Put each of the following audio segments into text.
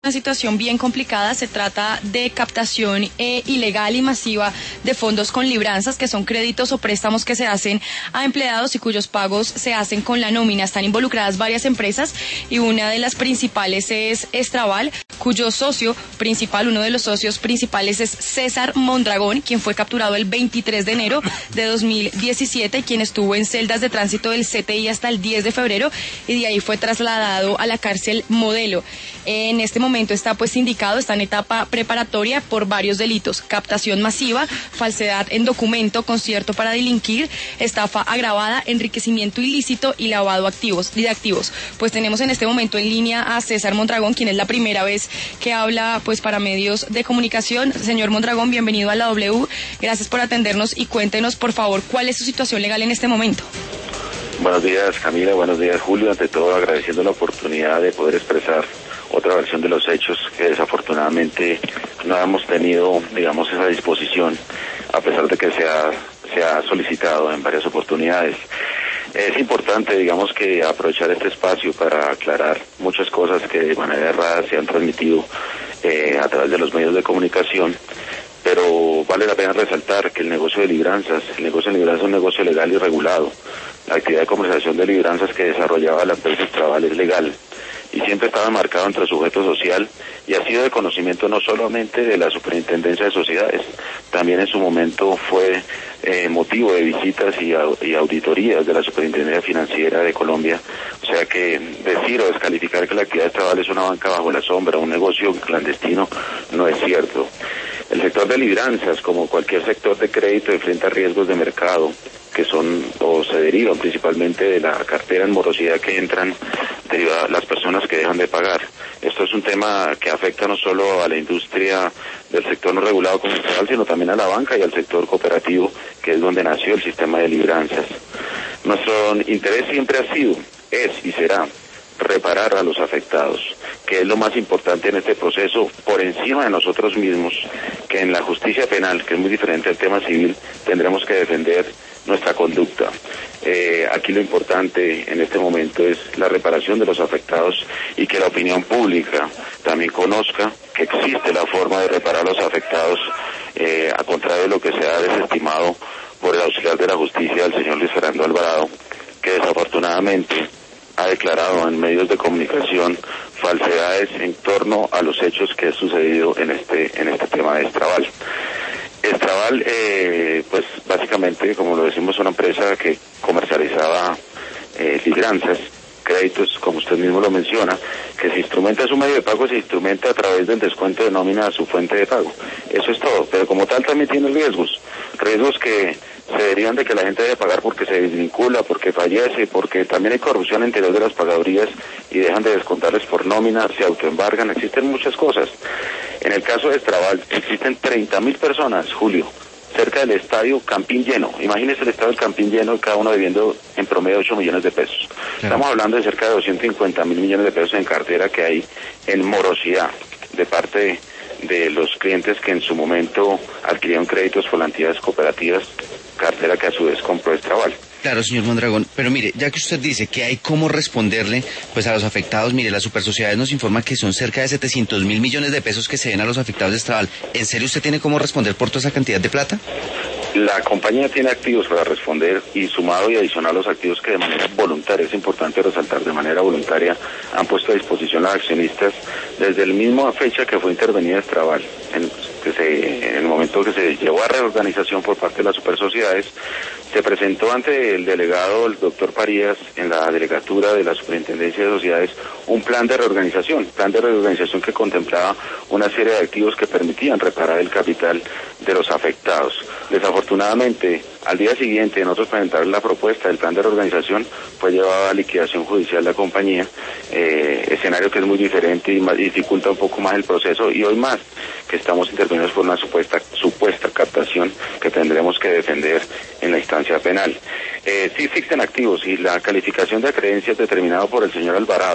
Una situación bien complicada. Se trata de captación ilegal y masiva de fondos con libranzas, que son créditos o préstamos que se hacen a empleados y cuyos pagos se hacen con la nómina. Están involucradas varias empresas y una de las principales es Estraval, cuyo socio principal, uno de los socios principales, es César Mondragón, quien fue capturado el 23 de enero de 2017 y quien estuvo en celdas de tránsito del CTI hasta el 10 de febrero y de ahí fue trasladado a la cárcel Modelo. En este momento está pues indicado, está en etapa preparatoria por varios delitos: captación masiva, falsedad en documento, concierto para delinquir, estafa agravada, enriquecimiento ilícito y lavado de activos. Pues tenemos en este momento en línea a César Mondragón, quien es la primera vez que habla pues para medios de comunicación. Señor Mondragón, bienvenido a la W, gracias por atendernos y cuéntenos por favor cuál es su situación legal en este momento. Buenos días, Camila, buenos días, Julio. Ante todo, agradeciendo la oportunidad de poder expresar otra versión de los hechos, que desafortunadamente no hemos tenido, digamos, esa disposición, a pesar de que se ha solicitado en varias oportunidades. Es importante, digamos, que aprovechar este espacio para aclarar muchas cosas que de manera errada se han transmitido a través de los medios de comunicación, pero vale la pena resaltar que el negocio de libranzas es un negocio legal y regulado. La actividad de comercialización de libranzas que desarrollaba la empresa Estraval es legal y siempre estaba marcado entre sujeto social y ha sido de conocimiento no solamente de la Superintendencia de Sociedades, también en su momento fue motivo de visitas y auditorías de la Superintendencia Financiera de Colombia. O sea que decir o descalificar que la actividad de Estraval es una banca bajo la sombra, un negocio clandestino, no es cierto. El sector de libranzas, como cualquier sector de crédito, enfrenta riesgos de mercado que son o se derivan principalmente de la cartera en morosidad que entran las personas que dejan de pagar. Esto es un tema que afecta no solo a la industria del sector no regulado comercial, sino también a la banca y al sector cooperativo, que es donde nació el sistema de libranzas. Nuestro interés siempre ha sido, es y será reparar a los afectados, que es lo más importante en este proceso, por encima de nosotros mismos, que en la justicia penal, que es muy diferente al tema civil, tendremos que defender nuestra conducta. Aquí lo importante en este momento es la reparación de los afectados y que la opinión pública también conozca que existe la forma de reparar a los afectados, a contrario de lo que se ha desestimado por el auxiliar de la justicia, el señor Luis Fernando Alvarado, que desafortunadamente ha declarado en medios de comunicación falsedades en torno a los hechos que han sucedido en este tema de Estraval. Estraval, pues básicamente, como lo decimos, es una empresa que comercializaba libranzas, créditos, como usted mismo lo menciona, que se instrumenta su medio de pago, se instrumenta a través del descuento de nómina a su fuente de pago. Eso es todo, pero como tal también tiene riesgos que se derivan de que la gente debe pagar porque se desvincula, porque fallece, porque también hay corrupción en interior de las pagadurías y dejan de descontarles por nómina, se autoembargan, existen muchas cosas. En el caso de Estraval existen 30.000 personas, Julio, cerca del estadio Campín lleno. Imagínese el estadio del Campín lleno, cada uno debiendo en promedio 8 millones de pesos. Claro. Estamos hablando de cerca de 250.000 millones de pesos en cartera que hay en morosidad de parte de los clientes que en su momento adquirieron créditos por las entidades cooperativas, cartera que a su vez compró Estraval. Claro, señor Mondragón, pero mire, ya que usted dice que hay cómo responderle pues a los afectados, mire, las supersociedades nos informan que son cerca de 700.000 millones de pesos que se den a los afectados de Estraval. ¿En serio usted tiene cómo responder por toda esa cantidad de plata? La compañía tiene activos para responder y sumado y adicional los activos que de manera voluntaria, es importante resaltar, de manera voluntaria han puesto a disposición a accionistas desde la misma fecha que fue intervenida Estraval, en el momento que se llevó a reorganización por parte de las supersociedades. Se presentó ante el delegado, el doctor Parías, en la delegatura de la Superintendencia de Sociedades, un plan de reorganización que contemplaba una serie de activos que permitían reparar el capital de los afectados. Desafortunadamente, al día siguiente de nosotros presentar la propuesta del plan de reorganización, fue llevada a liquidación judicial la compañía, escenario que es muy diferente y dificulta un poco más el proceso, y hoy más, que estamos intervenidos por una supuesta captación que tendremos que defender en la instancia penal. Sí existen activos y la calificación de acreencias determinado por el señor Alvarado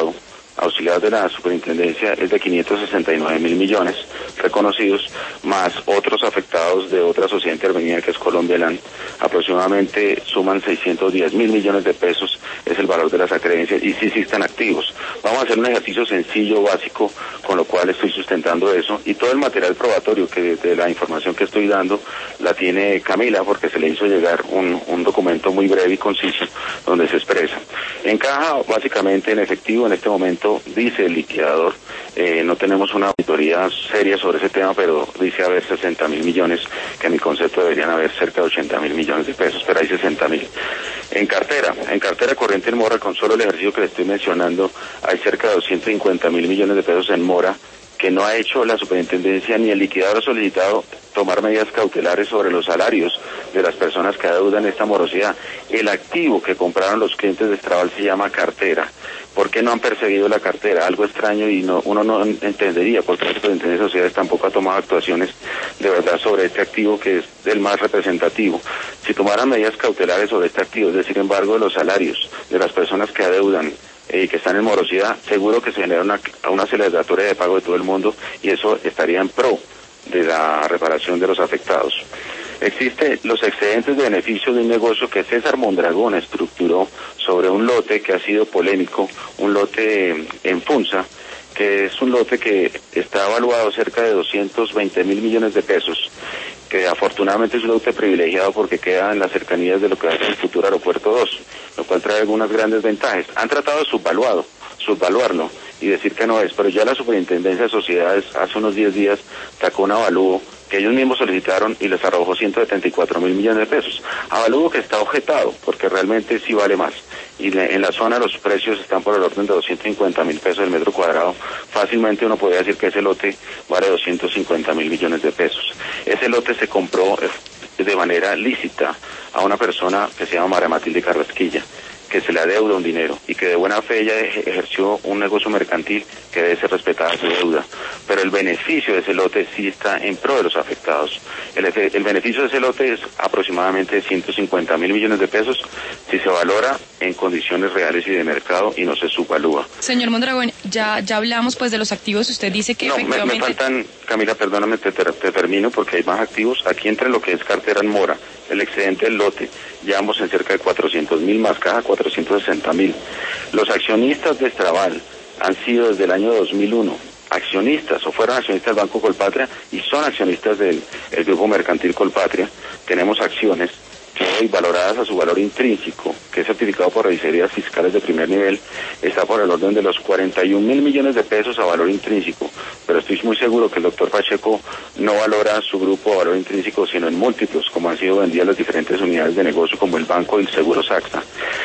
auxiliar de la superintendencia es de 569.000 millones reconocidos, más otros afectados de otra sociedad intervenida que es Colombialand, aproximadamente suman 610.000 millones de pesos, es el valor de las acreencias, y sí están activos. Vamos a hacer un ejercicio sencillo, básico, con lo cual estoy sustentando eso, y todo el material probatorio que de la información que estoy dando la tiene Camila, porque se le hizo llegar un documento muy breve y conciso donde se expresa. Encaja básicamente en efectivo en este momento, dice el liquidador, no tenemos una auditoría seria sobre ese tema, pero dice haber 60.000 millones, que en mi concepto deberían haber cerca de 80.000 millones de pesos, pero hay 60.000. En cartera corriente en mora, con solo el ejercicio que le estoy mencionando, hay cerca de 250.000 millones de pesos en mora, que no ha hecho la superintendencia ni el liquidador ha solicitado tomar medidas cautelares sobre los salarios de las personas que adeudan esta morosidad. El activo que compraron los clientes de Estrabal se llama cartera. ¿Por qué no han perseguido la cartera? Algo extraño y uno no entendería por qué la superintendencia de sociedades tampoco ha tomado actuaciones de verdad sobre este activo que es el más representativo. Si tomaran medidas cautelares sobre este activo, es decir, embargo de los salarios de las personas que adeudan y que están en morosidad, seguro que se genera una aceleratoria de pago de todo el mundo y eso estaría en pro de la reparación de los afectados. Existen los excedentes de beneficio de un negocio que César Mondragón estructuró sobre un lote que ha sido polémico, un lote en Funza, que es un lote que está evaluado cerca de 220.000 millones de pesos, que afortunadamente es un lote privilegiado porque queda en las cercanías de lo que va a ser el futuro Aeropuerto 2, lo cual trae algunas grandes ventajas. Han tratado de subvaluarlo y decir que no es, pero ya la Superintendencia de Sociedades hace unos 10 días sacó un avalúo que ellos mismos solicitaron y les arrojó 174.000 millones de pesos. Avalúo que está objetado, porque realmente sí vale más. Y en la zona los precios están por el orden de 250.000 pesos el metro cuadrado. Fácilmente uno podría decir que ese lote vale 250.000 millones de pesos. Ese lote se compró de manera lícita a una persona que se llama María Matilde Carrasquilla, que se le adeuda un dinero y que de buena fe ella ejerció un negocio mercantil que debe ser respetada su deuda. Pero el beneficio de ese lote sí está en pro de los afectados. El beneficio de ese lote es aproximadamente 150.000 millones de pesos si se valora en condiciones reales y de mercado y no se subvalúa. Señor Mondragón, ya hablamos pues de los activos, usted dice que efectivamente... me faltan, Camila, perdóname, te termino porque hay más activos. Aquí entre lo que es cartera en mora, el excedente del lote, llevamos en cerca de 400.000 más caja, 460.000. Los accionistas de Estrabal han sido desde el año 2001 accionistas o fueron accionistas del Banco Colpatria y son accionistas del Grupo Mercantil Colpatria. Tenemos acciones que hoy valoradas a su valor intrínseco, que es certificado por revisorías fiscales de primer nivel, está por el orden de los 41.000 millones de pesos a valor intrínseco, pero estoy muy seguro que el doctor Pacheco no valora su grupo a valor intrínseco, sino en múltiplos, como han sido vendidas las diferentes unidades de negocio, como el banco y el Seguros AXA,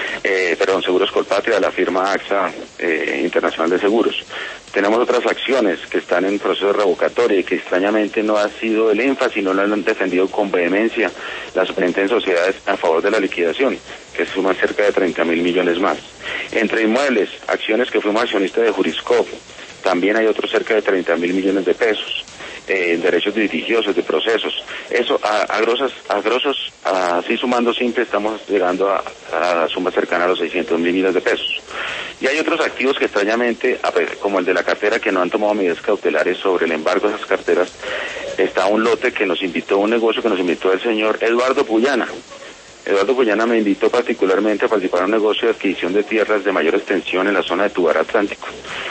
Seguros Colpatria, la firma AXA Internacional de Seguros. Tenemos otras acciones que están en proceso de revocatoria y que extrañamente no ha sido el énfasis, no lo han defendido con vehemencia las superintendencias de sociedades a favor de la liquidación, que suman cerca de 30.000 millones más. Entre inmuebles, acciones que fuimos accionistas de Juriscopo, también hay otros cerca de 30.000 millones de pesos. Derechos litigiosos, de procesos. Eso, a grosos, así sumando simple, estamos llegando a sumas cercanas a los 600.000 millones de pesos. Y hay otros activos que extrañamente, como el de la cartera, que no han tomado medidas cautelares sobre el embargo de esas carteras. Está un lote que nos invitó, un negocio que nos invitó el señor Eduardo Puyana. Eduardo Puyana me invitó particularmente a participar en un negocio de adquisición de tierras de mayor extensión en la zona de Tubará Atlántico.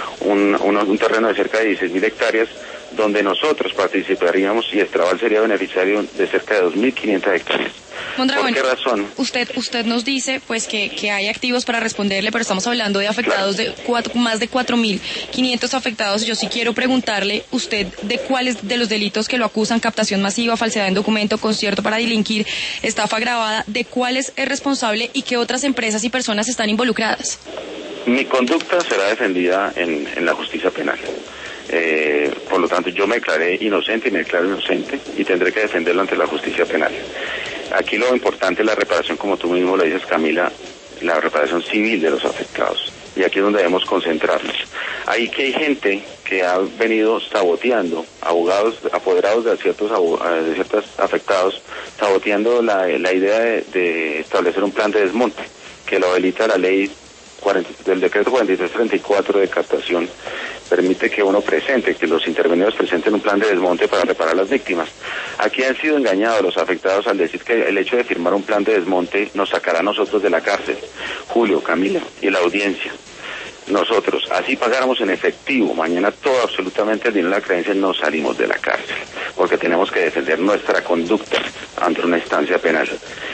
Un terreno de cerca de 16.000 hectáreas, donde nosotros participaríamos y Estrabal sería beneficiario de cerca de 2.500 hectáreas. Mondragón, ¿por qué razón? Usted nos dice pues que hay activos para responderle, pero estamos hablando de afectados, claro, más de 4.500 afectados. Yo sí quiero preguntarle, usted, de cuáles de los delitos que lo acusan, captación masiva, falsedad en documento, concierto para delinquir, estafa agravada, de cuáles es responsable y qué otras empresas y personas están involucradas. Mi conducta será defendida en la justicia penal. Por lo tanto, yo me declaré inocente y me declaro inocente y tendré que defenderlo ante la justicia penal. Aquí lo importante es la reparación, como tú mismo lo dices, Camila, la reparación civil de los afectados. Y aquí es donde debemos concentrarnos. Ahí que hay gente que ha venido saboteando, abogados, apoderados de ciertos afectados, saboteando la idea de establecer un plan de desmonte, que lo habilita la ley del decreto 4334 de captación permite que uno presente, que los intervenidos presenten un plan de desmonte para reparar las víctimas. Aquí han sido engañados los afectados al decir que el hecho de firmar un plan de desmonte nos sacará a nosotros de la cárcel. Julio, Camila y la audiencia. Nosotros, así pagáramos en efectivo, mañana todo absolutamente el dinero de la creencia, no salimos de la cárcel, porque tenemos que defender nuestra conducta ante una instancia penal.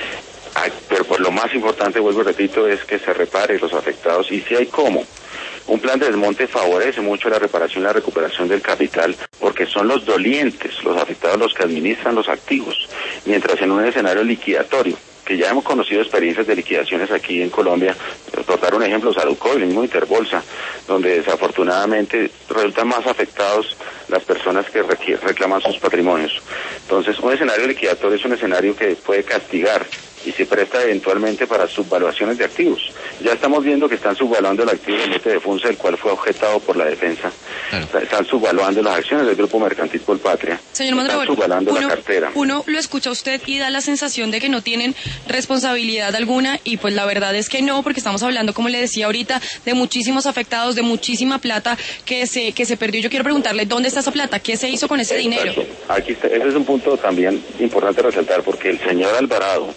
Pero por lo más importante, vuelvo y repito, es que se repare los afectados, y si hay cómo. Un plan de desmonte favorece mucho la reparación y la recuperación del capital, porque son los dolientes, los afectados, los que administran los activos, mientras en un escenario liquidatorio, que ya hemos conocido experiencias de liquidaciones aquí en Colombia, por dar un ejemplo, Saluco, el mismo Interbolsa, donde desafortunadamente resultan más afectados las personas que reclaman sus patrimonios. Entonces, un escenario liquidatorio es un escenario que puede castigar y se presta eventualmente para subvaluaciones de activos. Ya estamos viendo que están subvaluando el activo del lote de Funza, el cual fue objetado por la defensa. Claro. Están subvaluando las acciones del Grupo Mercantil Colpatria. Señor Mondragón, están subvaluando la cartera. Uno lo escucha a usted y da la sensación de que no tienen responsabilidad alguna, y pues la verdad es que no, porque estamos hablando, como le decía ahorita, de muchísimos afectados, de muchísima plata que se perdió. Yo quiero preguntarle, ¿dónde está esa plata? ¿Qué se hizo con ese dinero? Aquí está. Ese es un punto también importante resaltar, porque el señor Alvarado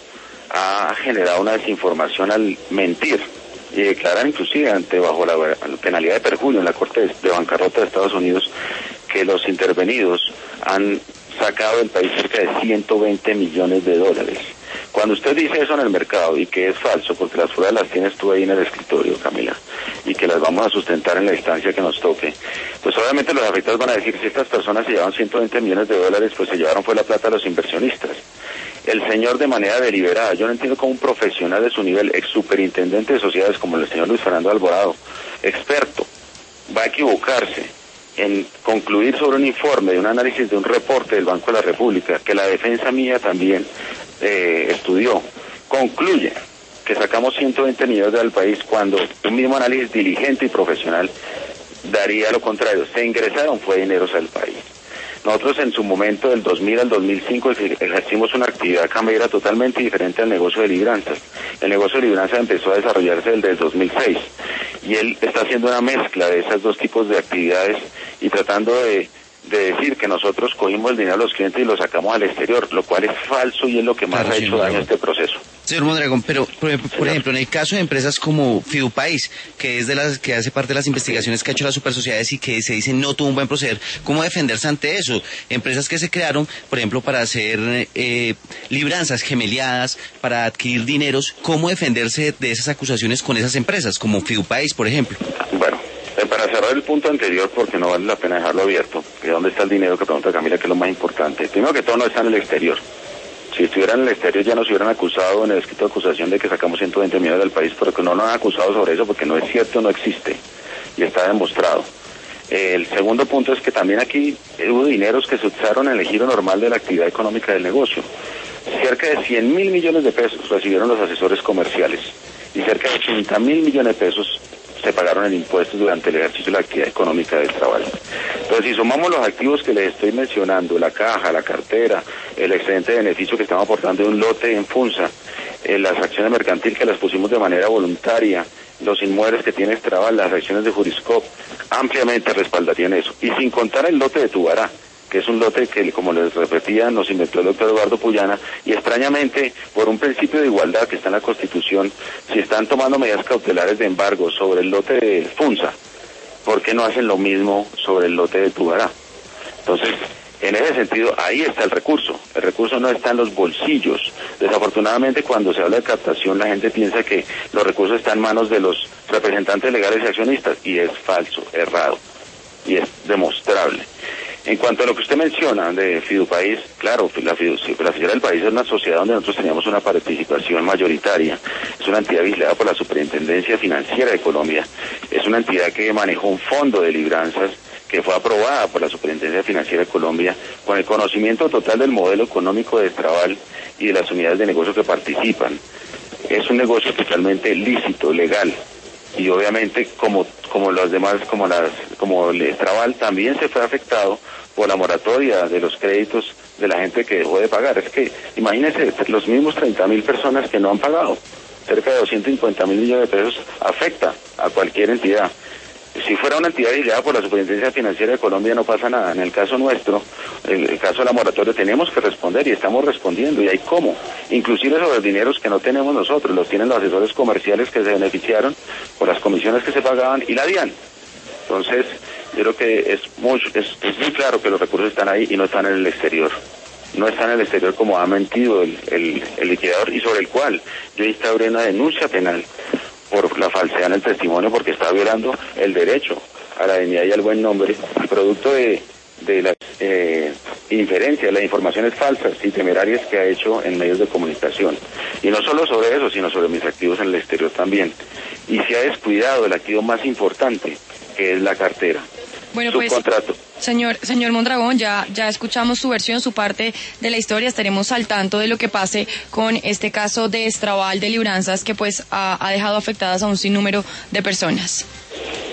ha generado una desinformación al mentir y declarar, inclusive bajo la penalidad de perjurio en la Corte de Bancarrota de Estados Unidos, que los intervenidos han sacado del país cerca de 120 millones de dólares. Cuando usted dice eso en el mercado, y que es falso, porque las pruebas las tienes tú ahí en el escritorio, Camila, y que las vamos a sustentar en la instancia que nos toque, pues obviamente los afectados van a decir, si estas personas se llevaron 120 millones de dólares, pues se llevaron fue la plata de los inversionistas. El señor, de manera deliberada, yo no entiendo cómo un profesional de su nivel, ex superintendente de sociedades como el señor Luis Fernando Alvarado, experto, va a equivocarse en concluir sobre un informe de un análisis de un reporte del Banco de la República, que la defensa mía también estudió, concluye que sacamos 120 millones del país, cuando un mismo análisis diligente y profesional daría lo contrario. Se ingresaron fue dineros al país. Nosotros en su momento, del 2000 al 2005, ejercimos una actividad cambiera totalmente diferente al negocio de libranzas. El negocio de libranzas empezó a desarrollarse desde el 2006, y él está haciendo una mezcla de esos dos tipos de actividades y tratando de decir que nosotros cogimos el dinero de los clientes y lo sacamos al exterior, lo cual es falso y es lo que más ha hecho daño a este proceso. Señor Mondragón, pero por ejemplo, en el caso de empresas como Fidupaís, que es de las que hace parte de las investigaciones que ha hecho las supersociedades y que se dice no tuvo un buen proceder, ¿cómo defenderse ante eso? Empresas que se crearon, por ejemplo, para hacer libranzas gemeliadas, para adquirir dineros, ¿cómo defenderse de esas acusaciones con esas empresas, como Fidupaís, por ejemplo? Bueno, para cerrar el punto anterior, porque no vale la pena dejarlo abierto, que dónde está el dinero que pregunta Camila, que es lo más importante. Primero que todo, no está en el exterior. Si estuviera en el exterior ya nos hubieran acusado en el escrito de acusación de que sacamos 120 millones del país, pero que no nos han acusado sobre eso porque no es cierto, no existe, y está demostrado. El segundo punto es que también aquí hubo dineros que se usaron en el giro normal de la actividad económica del negocio. Cerca de 100.000 millones de pesos recibieron los asesores comerciales, y cerca de 80.000 millones de pesos se pagaron en impuestos durante el ejercicio de la actividad económica del trabajo. Entonces, si sumamos los activos que les estoy mencionando, la caja, la cartera, el excedente de beneficio que estamos aportando de un lote en Funza, las acciones mercantil que las pusimos de manera voluntaria, los inmuebles que tiene Extraval, las acciones de Juriscop, ampliamente respaldarían eso. Y sin contar el lote de Tubará, que es un lote que, como les repetía, nos inventó el doctor Eduardo Puyana, y extrañamente, por un principio de igualdad que está en la Constitución, si están tomando medidas cautelares de embargo sobre el lote de Funza, ¿por qué no hacen lo mismo sobre el lote de Tubará? Entonces, en ese sentido, ahí está el recurso no está en los bolsillos. Desafortunadamente, cuando se habla de captación, la gente piensa que los recursos están en manos de los representantes legales y accionistas, y es falso, errado, y es demostrable. En cuanto a lo que usted menciona de Fidupaís, claro, la Fiduciaria del País es una sociedad donde nosotros teníamos una participación mayoritaria. Es una entidad vigilada por la Superintendencia Financiera de Colombia. Es una entidad que manejó un fondo de libranzas que fue aprobada por la Superintendencia Financiera de Colombia con el conocimiento total del modelo económico de Extraval y de las unidades de negocio que participan. Es un negocio totalmente lícito, legal. Y obviamente, como los demás, como el Extraval, también se fue afectado por la moratoria de los créditos de la gente que dejó de pagar. Es que, imagínense, los mismos 30.000 personas que no han pagado. cerca de 250.000 millones de pesos, afecta a cualquier entidad. Si fuera una entidad vigilada por la Superintendencia Financiera de Colombia no pasa nada. En el caso nuestro, el caso de la moratoria, tenemos que responder y estamos respondiendo, y hay cómo. Inclusive sobre los dineros que no tenemos nosotros, los tienen los asesores comerciales que se beneficiaron por las comisiones que se pagaban y la DIAN. Entonces, yo creo que es muy claro que los recursos están ahí y no están en el exterior. No están en el exterior como ha mentido el liquidador, y sobre el cual yo instauré una denuncia penal por la falsedad en el testimonio, porque está violando el derecho a la dignidad y al buen nombre, producto de las inferencias, las informaciones falsas y temerarias que ha hecho en medios de comunicación. Y no solo sobre eso, sino sobre mis activos en el exterior también. Y se ha descuidado el activo más importante, que es la cartera. Bueno, pues, señor Mondragón, ya escuchamos su versión, su parte de la historia. Estaremos al tanto de lo que pase con este caso de extraval de libranzas que pues ha dejado afectadas a un sinnúmero de personas.